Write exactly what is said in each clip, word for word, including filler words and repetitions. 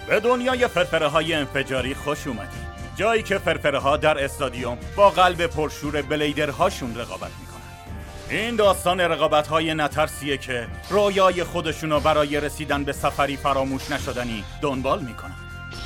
به دنیای فرفره های انفجاری خوش اومدی. جایی که فرفره ها در استادیوم با قلب پرشور بلیدرهاشون رقابت میکنن. این داستان رقابت های نترسیه که رویای خودشونو برای رسیدن به سفری فراموش نشدنی دنبال میکنن.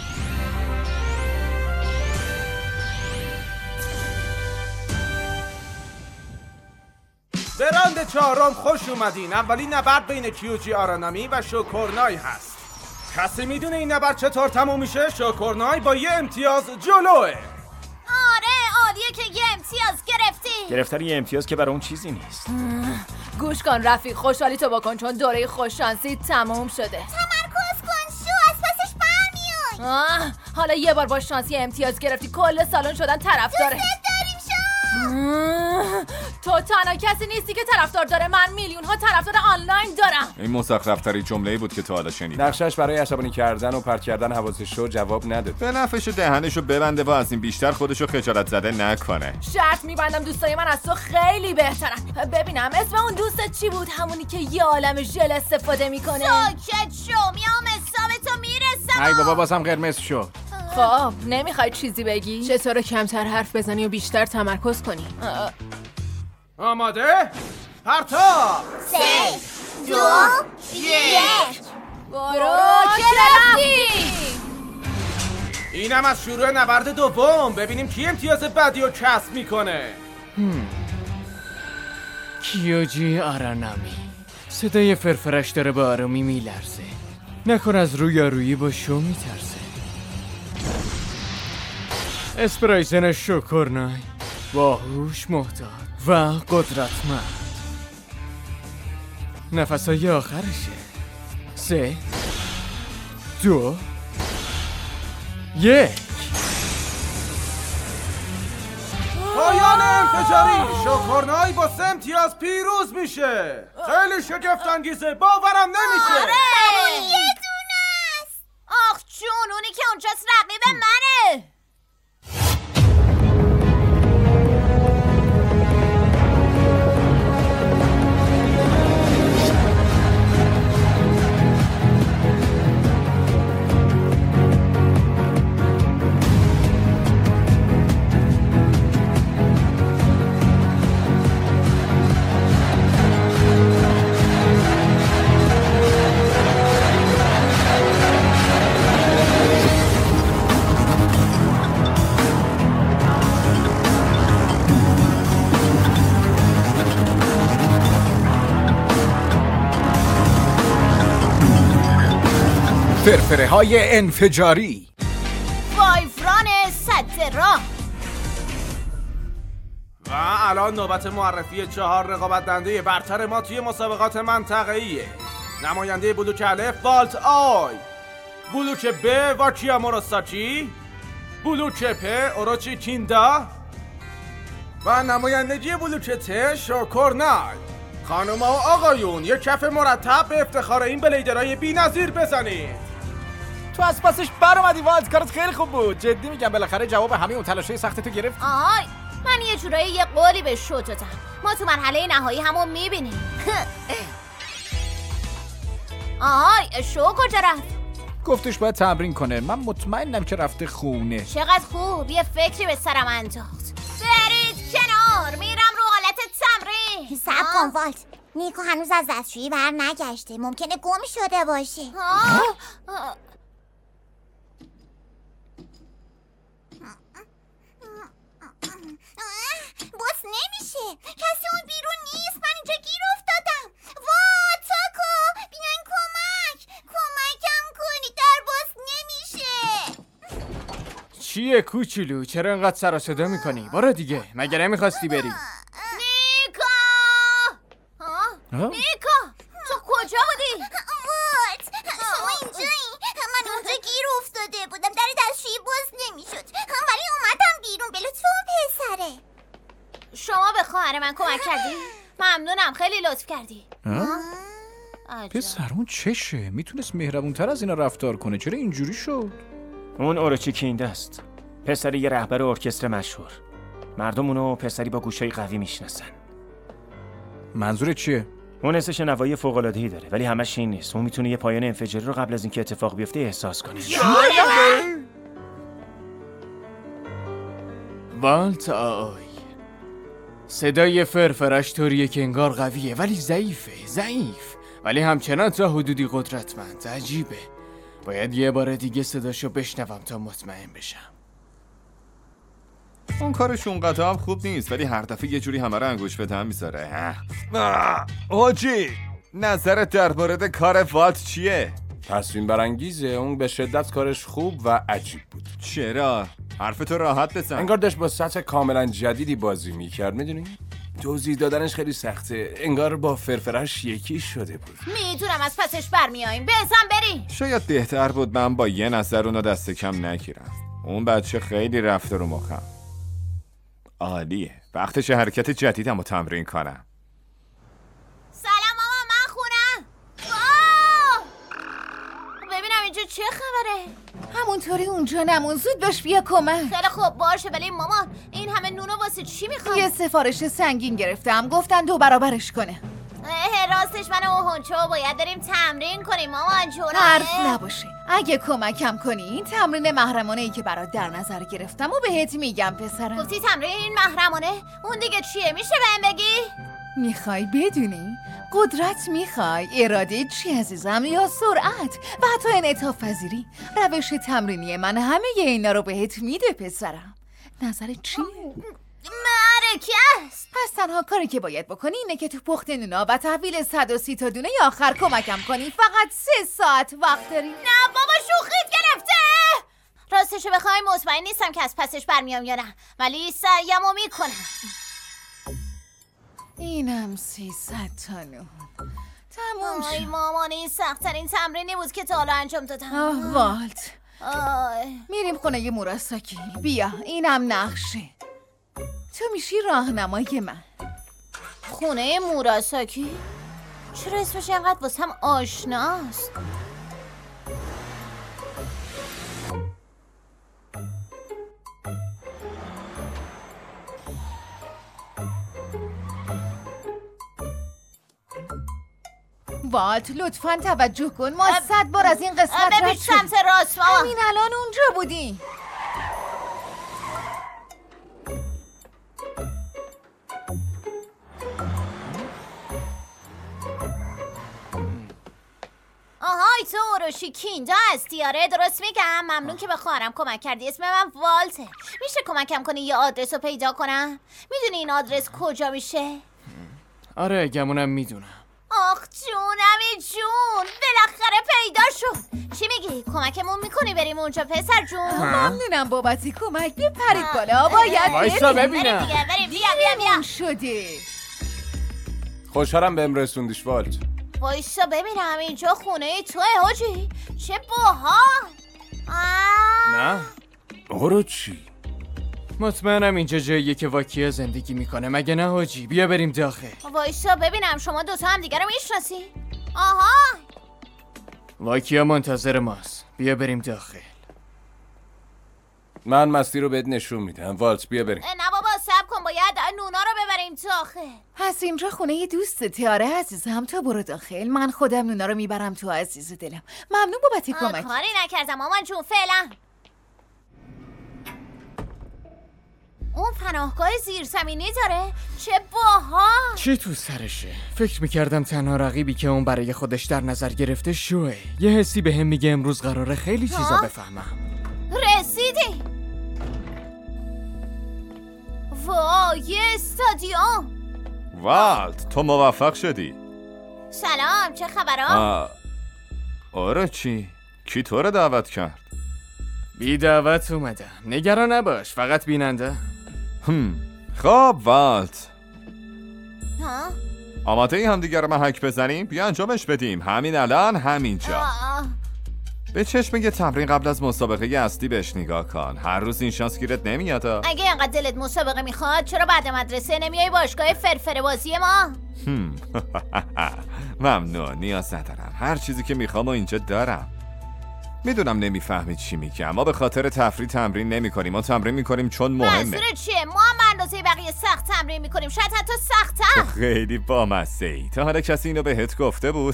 به راند چهارم خوش اومدین. اولین نبرد بین کیوجی آرانامی و شوکورنای هست. کسی میدونه این نبرد چطور تموم میشه؟ شوکورنای با یه امتیاز جلوه. آره عالیه که یه امتیاز گرفتی. گرفتن یه امتیاز که برای اون چیزی نیست. گوش کن رفیق، خوشحالی تو بکن چون دوره خوششانسی تموم شده. تمرکز کن شو، از پسش برمیای. حالا یه بار با شانسی امتیاز گرفتی کل سالن شدن طرفداره. دوست داریم شو. تو تنها کسی نیستی که طرفدار داره، من میلیون ها طرفدار آنلاین دارم. این مزخرف‌ترین جمله‌ای بود که تا حالا شنیدم. نقشش برای عصبانی کردن و پرت کردن حواسش رو جواب نده. به نفعش دهنشو ببنده و از این بیشتر خودشو خجالت زده نکنه. شرط میبندم دوستای من از تو خیلی بهترن. ببینم اسم اون دوستت چی بود؟ همونی که یه عالم ژل استفاده میکنه. ساکت شو، میام حساب تو میرسم. ای بابا بازم قرمز شد. خب نمیخوای چیزی بگی؟ چطور کمتر حرف بزنی و بیشتر تمرکز کنی؟ آماده؟ پرتاب! سه دو یک. برو که رفتی. اینم از شروع نبرد دوم. ببینیم کی امتیاز بعدی رو کسب میکنه. کیوجی آرانامی. صدای فرفرش داره به آرامی میلرزه. نکن از رویارویی با شو میترسه. اسپرایزن شوکورنای، باهوش، محتاط و قدرتمند. نفسای آخرشه. سه دو یک. پایان انفجاری. شوکورنای با سه امتیاز پیروز میشه. خیلی شگفت انگیزه، باورم نمیشه. آره یه دونه است. آخ جون، اونی که اونجاست رقیب منه. فرفره های انفجاری. وایفران سد راه. و الان نوبت معرفی چهار رقابت دنده برتر ما توی مسابقات منطقه‌ایه. نماینده بلوک الف والت آی، بلوک ب واکیا موروساچی، بلوک پ اوروچی کیندا و نمایندگی بلوک ت شوکورنای. خانم و آقایون یک کف مرتب به افتخار این بلیدرهای بی‌نظیر بزنید. تو از پسش بر اومدی والت، کارت خیلی خوب بود. جدی میگم بالاخره جواب همه اون تلاشای سخت تو گرفت. آهای من یه جورایی یه قولی به شو دادم. ما تو مرحله نهایی همون میبینیم. آهای شو کجا رفت؟ گفتش باید تمرین کنه. من مطمئنم که رفته خونه. چقدر خوب، یه فکری به سرم انداخت. برید کنار، میرم رو حالت تمرین. صبر کن والت، نیکو هنوز از دستشویی بر نگشته. ممکنه گم شده باشه. آه؟ آه. باز نمیشه، کسی اون بیرون نیست. من اینجا گیر افتادم. وا تاکو بیاین کمک کمکم کنی، در باز نمیشه. چیه کوچولو؟ چرا انقدر سر و صدا میکنی؟ برو دیگه، مگه نمیخواستی بری؟ نیکا نیکا تو کجا بودی؟ والت شما اینجایی؟ من اونجا گیر افتاده بودم، در دستشویی باز نمیشد، ولی اومدم بیرون به لطف اون پسره. شما به خواهر من کمک کردی؟ ممنونم، خیلی لطف کردی. پسر اون چشه؟ میتونست مهربونتر از اینا رفتار کنه، چرا اینجوری شد؟ اون اوروچی کینده است، پسری یه رهبر ارکستر مشهور. مردم اونو پسری با گوشای قوی میشناسن. منظور چیه؟ اون حس شنوایی فوق‌العاده‌ای داره ولی همش این نیست. اون میتونه یه پایان انفجاری رو قبل از اینکه اتفاق بیفته احساس کنه. والت آی، صدای فرفرش طوریه که انگار قویه ولی ضعیفه. ضعیف ولی همچنان تا حدودی قدرتمند. عجیبه. باید یه بار دیگه صداشو بشنوم تا مطمئن بشم. اون کارش اونقدر هم خوب نیست ولی هر دفعه یه جوری همه رو انگوش به دهن میذاره. حاجی نظرت در مورد کار والت چیه؟ تصمیم برانگیزه. اون به شدت کارش خوب و عجیب بود. چرا؟ حرفتو راحت بزن. انگار داشت با سطح کاملا جدیدی بازی میکرد. میدونی؟ توضیح دادنش خیلی سخته. انگار با فرفرش یکی شده بود. میدونم از پسش برمیاییم. بزن بریم. شاید بهتر بود من با یه نظر اونو دست کم نگیرم. اون بچه خیلی رفته رو مخم. عالیه. وقتش حرکت جدیدم رو تمرین کنم. سلام ماما، من خونم. آه! ببینم اینجا چه خبره؟ همونطوری اونجا نمون، زود باش بیا کمک. خیلی خوب باشه ولی مامان این همه نونو واسه چی میخوام؟ یه سفارش سنگین گرفتم، گفتن دو برابرش کنه. اه راستش من و هونچو باید بریم تمرین کنیم مامان جون. حرف نباشه. اگه کمکم کنی این تمرین محرمانه‌ای که برات در نظر گرفتم و بهت میگم پسرم. گفتی تمرین محرمانه؟ اون دیگه چیه؟ میشه بهم بگی؟ میخوای بدونی؟ قدرت میخوای؟ اراده چی عزیزم؟ یا سرعت؟ و حتی انعطاف پذیری؟ روش تمرینی من همه اینا رو بهت میده پسرم. نظرت چیه؟ معرکه است. پس تنها کاری که باید بکنی اینه که تو پخت نونا و تحویل صد و سی تا دونه آخر کمکم کنی. فقط سه ساعت وقت داری. نه بابا شوخیت گرفته. راستشو بخوای مطمئن نیستم که از پسش برمیام یا نه ولی سعیمو میکنم. اینم سیصد تا نون. تموم آی شد. مامان این سخت‌ترین تمرینی بود که تا حالا انجام دادم. آه والت. آی. میریم خونه ی موراساکی. بیا اینم نقشه. تو میشی راهنمای من. خونه موراساکی؟ چرا اسمش اینقدر واسم آشناست؟ والت لطفاً توجه کن. ما صد بار از این قسمت رد بپیچ شدیم. سمت راست مامان. همین الان اونجا بودی. آهای تو اوروشی کیندا هستی؟ آره درست میگم. ممنون که به خواهرم کمک کردی. اسم من والته. میشه کمکم کنی یه آدرس رو پیدا کنم؟ میدونی این آدرس کجا میشه؟ آره گمونم میدونم. آخ جونمی جون بالاخره پیدا شد. چی میگی؟ کمکمون میکنی بریم اونجا پسر جون؟ ممنونم بابتی کمک. بپرید بالا. باید وایسا بریم. ببینم. بریم دیگه بریم. بیا بیا بیا. دیرمون شده. خوشحالم بهم رسوندیش والت. وایسا ببینم اینجا خونه توه حاجی. چه باحال. نه اوروچی. مطمئنم اینجا جاییه که واکیا زندگی میکنه مگه نه حاجی؟ بیا بریم داخل. وایسا ببینم شما دوتا هم دیگه رو میشناسی؟ آها واکیا منتظر ماست. بیا بریم داخل. من مستی رو بهت نشون میدم. والت بیا بریم. نه بابا صبر کن باید نونا رو ببریم داخل. پس اینجا خونه ی دوستته. آره عزیزم تو برو داخل. من خودم نونا رو میبرم تو عزیز دلم. ممنون بابتی آه، کمک. کاری نکردم مامان جون فعلا. اون پناهگاه زیرزمینی داره؟ چه باحال. چی تو سرشه؟ فکر میکردم تنها رقیبی که اون برای خودش در نظر گرفته شوه. یه حسی به هم میگه امروز قراره خیلی چیزا ها؟ بفهمم. رسیدی؟ وای یه استادیوم. والت تو موفق شدی. سلام چه خبرها؟ آه. آره چی؟ کی تو رو دعوت کرد؟ بی دعوت اومدم. نگران نباش فقط بیننده. هم. خب والت ها؟ آماده ای هم دیگر رو محک بزنیم؟ بیا انجامش بدیم. همین الان همینجا. آه. به چشم یه تمرین قبل از مسابقه اصلی بهش نگاه کن. هر روز این شانس گیرت نمیاد. اگه اینقدر دلت مسابقه میخواد چرا بعد مدرسه نمیای باشگاه فرفره بازی ما؟ هم. ممنون نیاز ندارم. هر چیزی که میخوام و اینجا دارم. میدونم نمیفهمید چی میگم. ما به خاطر تفریح تمرین نمی کنیم. ما تمرین میکنیم چون مهمه. منظور چیه؟ ما هم اندازه بقیه سخت تمرین میکنیم، شاید حتی سخت‌تر. خیلی بامزه‌ای. تا حالا کسی اینو بهت گفته بود؟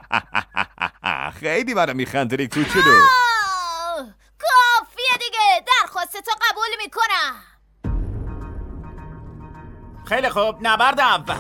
خیلی برام میخندی کوچولو. کافیه دیگه، درخواستتو قبول میکنم. خیلی خوب، نبرد اول.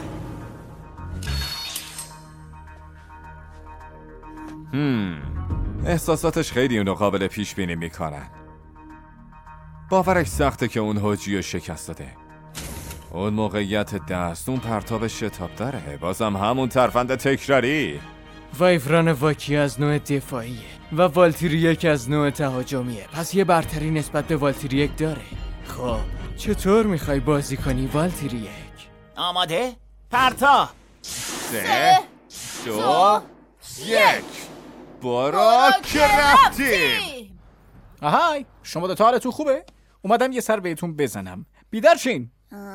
هم. احساساتش خیلی اونو قابل پیش بینی میکنن. باورش سخته که اون حجی رو شکست داده. اون موقعیت دست، اون پرتاب شتاب داره. بازم همون ترفند تکراری. وایفران واکی از نوع دفاعیه و والتیریک از نوع تهاجمیه، پس یه برتری نسبت به والتیریک داره. خب چطور میخوای بازی کنی والتیریک؟ آماده؟ پرتا. سه دو یک برو که رفتی. آهای شما دوتا حالتون خوبه؟ اومدم یه سر بهتون بزنم. بیدار شین.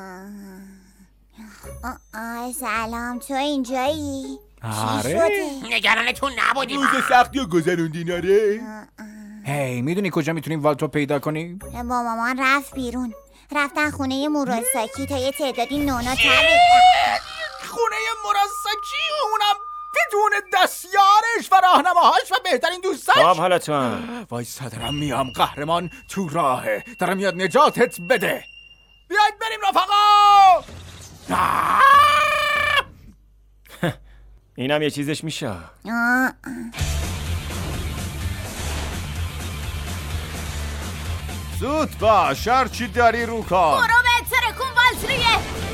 آه سلام، تو اینجایی؟ آره نگرانتون نبودیم. روز سختی و گذروندین آره؟ هی میدونی کجا میتونیم والتو پیدا کنیم؟ با مامان رفت بیرون، رفتن خونه موروساکی تا یه تعدادی نونا تر. خونه مراساکی، اونم بدون دستیارش و راهنماهاش و بهترین دوستاش. خب حالا تو هم وایسا دارم میام، قهرمان تو راهه، دارم میاد نجاتت بده. بیاید بریم رفقا. اینم یه چیزش میشه. زود باش، هرچی داری رو کن. برو بهتره کن والتریه.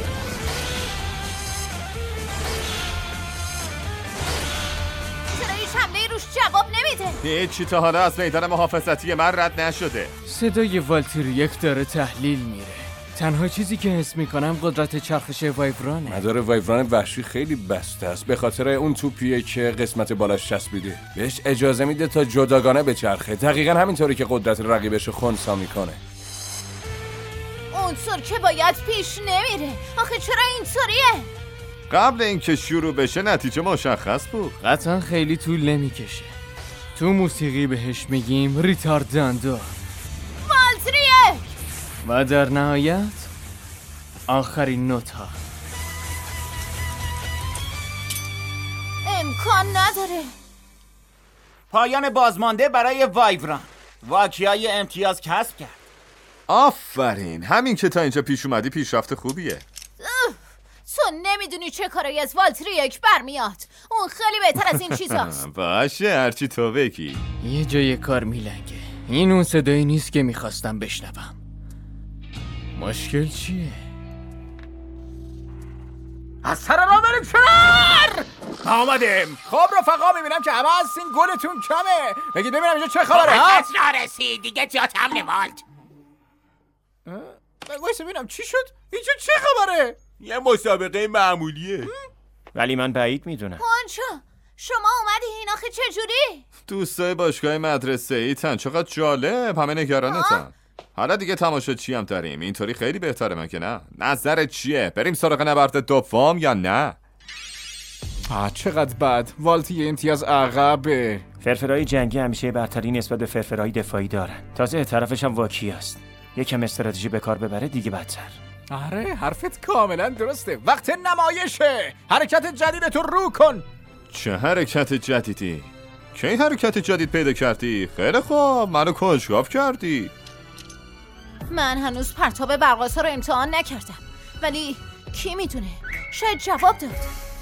چرا هیچ حمله روش جواب نمیده؟ هیچی تا حالا از میدان محافظتی من رد نشده. صدای والتیریک داره تحلیل میره. تنها چیزی که حس میکنم قدرت چرخش وایفرانه. مدار وایفران وحشی خیلی بسته است، به خاطر اون توپیه که قسمت بالاش چسبیده. بهش اجازه میده تا جداگانه بچرخه، دقیقا همینطوری که قدرت رقیبش خنثی میکنه. اونطور که باید پیش نمیره. آخه چرا اینطوریه؟ قبل اینکه شروع بشه نتیجه مشخص بود. قطعا خیلی طول نمیکشه. تو موسیقی بهش میگیم ریتارداندو. والتریه. و در نهایت آخرین نوت ها. امکان نداره. پایان بازمانده برای وایفران. واکیای امتیاز کسب کرد. آفرین، همین که تا اینجا پیش اومدی پیشرفت خوبیه. تو نمیدونی چه کارایی از والتریک برمیاد. اون خیلی بهتر از این چیزاست. باشه هرچی تو بگی. یه جای کار میلنگه. این اون صدایی نیست که میخواستم بشنوم. مشکل چیه؟ از سر را بریم کنار. آمدیم. خب رفقا، میبینم که همه هستین، گلتون کمه. بگید ببینم اینجا چه خبره ها؟ کس نرسید دیگه، جاتم نمالد. وایسا ببینم چی شد؟ اینجا چه خبره؟ یه مسابقه معمولیه. ولی من بعید میدونم. پانچو شما اومدی این آخه چجوری؟ دوستای باشگاه مدرسه ایتن، چقدر جالب، همه نگرانتن. حالا دیگه تماشا چی هم داریم، اینطوری خیلی بهتره مگه نه؟ نظرت چیه؟ بریم سراغ نبرد دوم یا نه؟ آه چقدر بد، والتی امتیاز عقبه. فرفرهای جنگی همیشه برتری نسبت به فرفرهای دفاعی دارن. تازه طرفش هم واکی است. یکم استراتژی به کار ببره دیگه بدتر. آره حرفت کاملا درسته. وقت نمایشه. حرکت جدیدتو رو کن. چه حرکت جدیدی؟ کی حرکت جدید پیدا کردی؟ خیلی خوب، منو کنجکاو کردی. من هنوز پرتاب برق‌آسا رو امتحان نکردم، ولی کی میدونه؟ شاید جواب داد.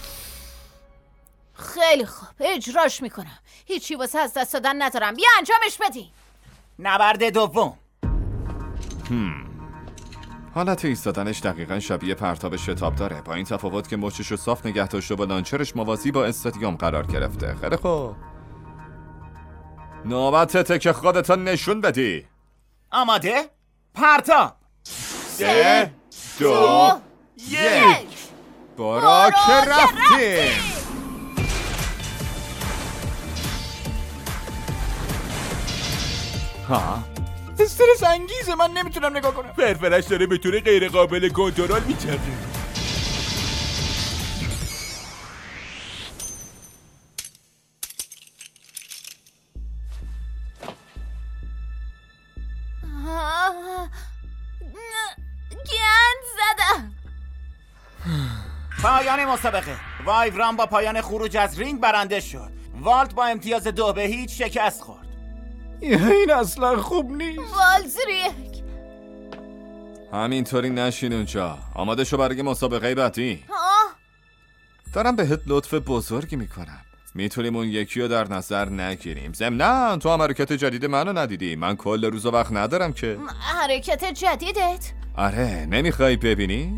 خیلی خوب، اجراش میکنم. هیچی واسه از دست دادن ندارم. بیا انجامش بدی. نبرد دوم. هم. حالت ایستادنش دقیقاً شبیه پرتاب شتاب داره، با این تفاوت که مچشو صاف نگه داشته و لانچرش موازی با استادیوم قرار گرفته. خیلی خوب، نوبتته که خودتو نشون بدی. آماده؟ پرتا. سه دو یک برو که رفتی. ها استرس انگیزه، من نمیتونم نگاه کنم. فرفرش داره به طور غیر قابل کنترل میچرخه. گند پایان مسابقه. وایوران با پایان خروج از رینگ برنده شد. والت با امتیاز دو به هیچ شکست خورد. این اصلا خوب نیست. والتریک همینطوری نشین اونجا. آماده شو برای مسابقه بعدی. آه دارم بهت لطف بزرگی میکنم. میتونیم اون یکی رو در نظر نگیریم. ضمناً تو هم حرکت جدید منو ندیدی. من کل روز و وقت ندارم که. حرکت جدیدت؟ آره، نمیخوای ببینیش؟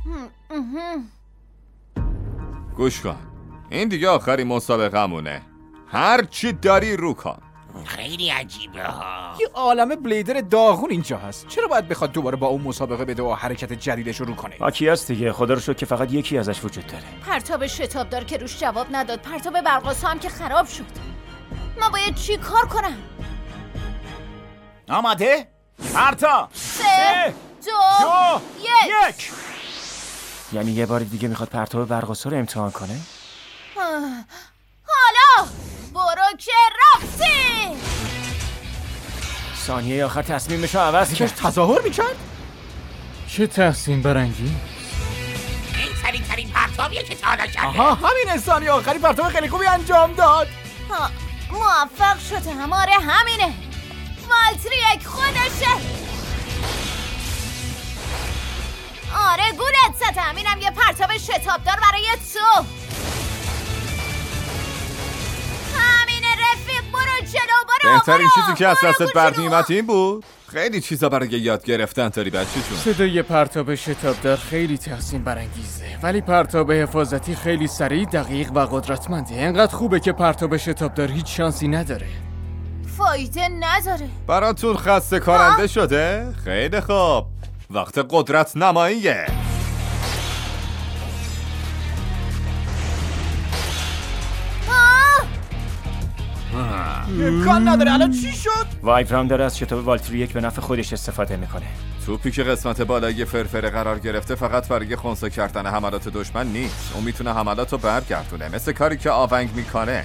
گوش کن، این دیگه آخری مسابقه‌مونه. هر چی داری رو کن. خیلی عجیبه ها. یه عالم بلیدر داغون اینجا هست. چرا باید بخواد دوباره با اون مسابقه بده و حرکت جدیدش رو رو کنه؟ واکی هست دیگه. خدا رو شکر که فقط یکی ازش وجود داره. پرتاب شتابدار که روش جواب نداد. پرتاب برقاسا هم که خراب شد. من باید چی کار کنم؟ آماده؟ پرتاب. سه دو, دو یک. یک. یعنی یه بار دیگه میخواد پرتاب برقاسا رو امتحان کنه؟ حالا برو که رفتی. ثانیه آخر تصمیمش رو عوض کرد. تظاهر میکرد؟ چه تحسین برانگیز. این سریع ترین پرتابیه که تا حالا کرده. آها، همین ثانیه آخری پرتاب خیلی خوبی انجام داد. ها، موفق شده. هماره همینه. والتریک خودشه. آره گولت زدم. اینم یه پرتاب شتابدار برای تو. همینه رفیق، برو جلو. برو بهترین برو. چیزی که از برو دستت برو بر جلو. میومد این بود. خیلی چیزا برای یاد گرفتن داری بچه جون. صدای پرتاب شتابدار خیلی تحسین برانگیزه، ولی پرتاب حفاظتی خیلی سریع، دقیق و قدرتمنده. اینقدر خوبه که پرتاب شتابدار هیچ شانسی نداره. فایده نداره. براتون خسته کارنده شده؟ خیلی خوب، وقت قدرت نماییه. امکان نداره. الان چی شد؟ وایوران داره از شتاب والتریک به نفع خودش استفاده میکنه. توپی که قسمت بالای فرفره قرار گرفته فقط برای خنثی کردن حملات دشمن نیست. اون میتونه حملات رو برگردونه، مثل کاری که آونگ میکنه.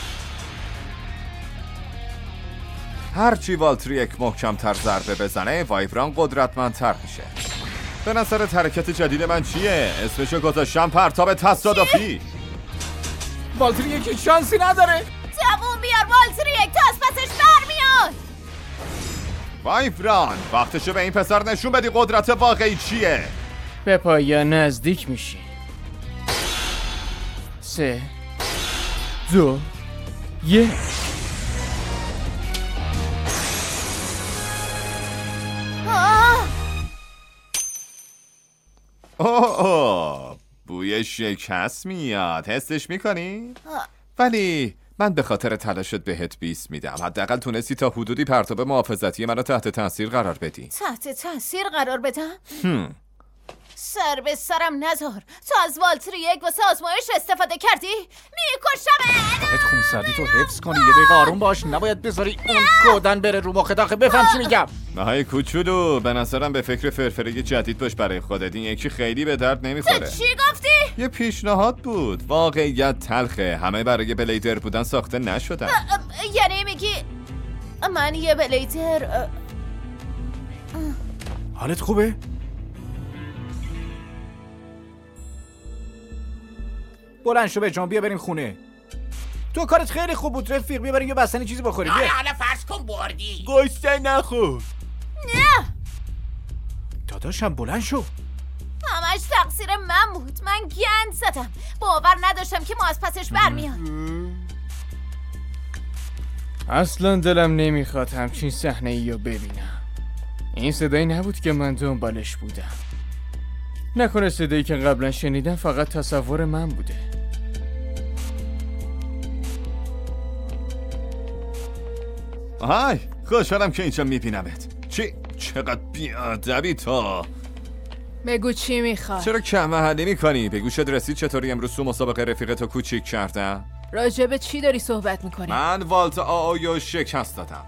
هرچی والتریک محکم‌تر ضربه بزنه، وایوران قدرتمندتر میشه. به نظرت حرکت جدید من چیه؟ اسمشو گذاشتم پرتاب تصادفی. والتریک هیچ شانسی نداره. دوون بیار والتریک تا از پسش برمیاد. وایوران، وقتشو به این پسر نشون بدی قدرت واقعی چیه. به پایان نزدیک میشی. سه دو یک. آه. اوه اوه، بوی شکست میاد. حسش میکنی؟ ولی من به خاطر تلاشت بهت بیست میدم. حداقل تونستی تا حدودی پرتاب محافظتی منو تحت تاثیر قرار بدی. تحت تاثیر قرار بدم؟ هم. سر به سرم نذار. تو از والتریک واسه آزمایش استفاده کردی؟ میکشمت. باید خونسردی تو حفظ کنی. یه دقیقه آروم باش. نباید بذاری اون گودن بره رو مخت. آخه بفهم چی میگم. نهای کوچولو، به نظرم به فکر فرفره جدید باش برای خودت. این یکی خیلی به درد نمیخوره. تو چی گفتی؟ یه پیشنهاد بود. واقعیت تلخه. همه برای بلیدر بودن ساخته نشدن. یعنی میگی من یه بلیدر؟ حالت خوبه؟ بلند شو به جان، بیا بریم خونه. تو کارت خیلی خوب بود رفیق. بیا بریم یه بستنی چیزی بخوریم. حالا حالا فرض کن بردی. گوشته نخور. نه داداشم بلند شو. همش تقصیر من بود. من گند زدم. باور نداشتم که ما از پسش برمیاد. اصلا دلم نمیخواد همچین صحنه ای رو ببینم. این صدایی نبود که من دنبالش بودم. نکنه صدایی که قبلا شنیدم فقط تصور من بوده. های، خوشحالم که اینجا میبینمت. چی؟ چقدر بیادبی تو. بگو چی میخوای؟ چرا کم محلی میکنی؟ بگو شد رسید چطوری امروز تو مسابقه رفیقتو کوچیک کردم؟ راجع به چی داری صحبت میکنی؟ من والت آآیو شکست دادم.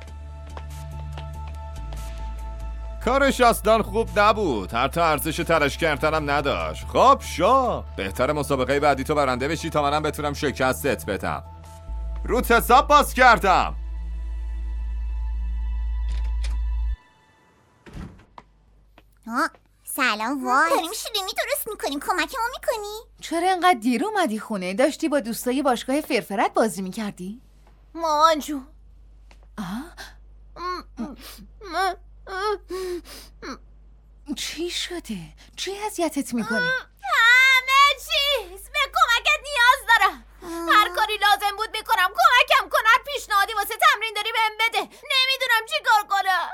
کارش اصلا خوب نبود. حتی ارزش تلاش کردنم نداشت. خب شو، بهتر مسابقه بعدی تو برنده بشی تا منم بتونم شکستت بدم. روت حساب باز کردم. ها سلام والت. داریم شیرینی درست میکنیم، کمکمون میکنی؟ چرا انقدر دیر اومدی خونه؟ داشتی با دوستای باشگاه فرفرت بازی میکردی؟ مامان جون. چی شده؟ چی اذیتت میکنه؟ همه چیز. به کمکت نیاز دارم. هر کاری لازم بود میکنم. کمکم کن. هر پیشنهادی واسه تمرین داری بهم بده. نمیدونم چی کار کنم.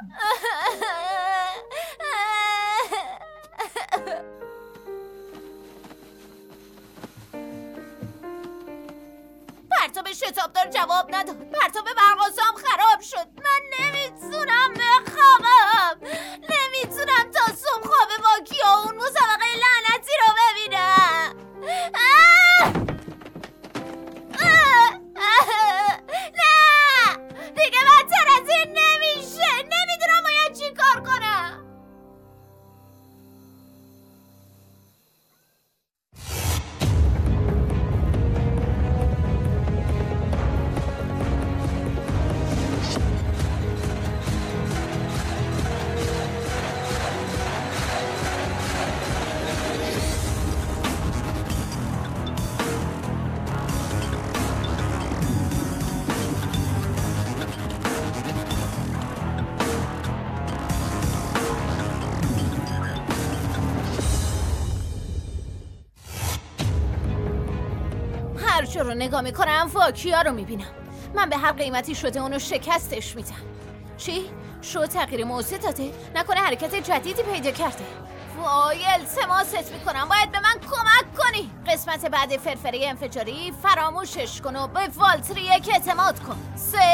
پرتاب شتابدار جواب نداد. پرتاب برقاسام خراب شد. من نمیتونم بخوابم. نمیتونم تا صبح خواب واکیا اون مسابقه لعنتی رو ببینم. آه! آه! آه! نه دیگه بدتر از این نمیشه. نمیدونم باید چی کار کنم. هر جا رو نگاه میکنم واکیا رو میبینم. من به هر قیمتی شده اونو شکستش میدم. چی؟ شو تغییر موضوع داده؟ نکنه حرکت جدیدی پیدا کرده؟ وای التماست میکنم باید به من کمک کنی. قسمت بعد فرفره انفجاری فراموشش کن و به والتریک اعتماد کن. سه